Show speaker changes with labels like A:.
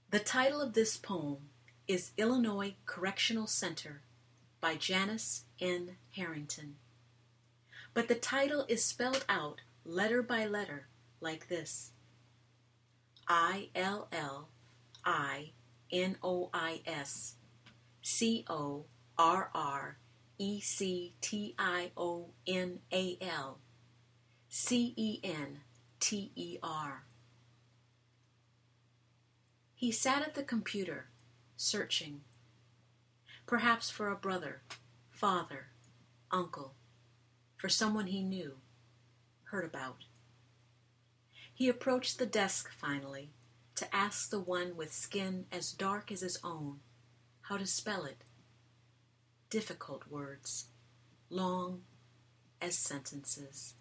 A: The title of this poem is Illinois Correctional Center by Janice N. Harrington. But the title is spelled out letter by letter like this: ILLINOISCORRECtional He sat at the computer, searching, perhaps for a brother, father, uncle, for someone he knew, heard about. He approached the desk finally to ask the one with skin as dark as his own how to spell it. Difficult words, long as sentences.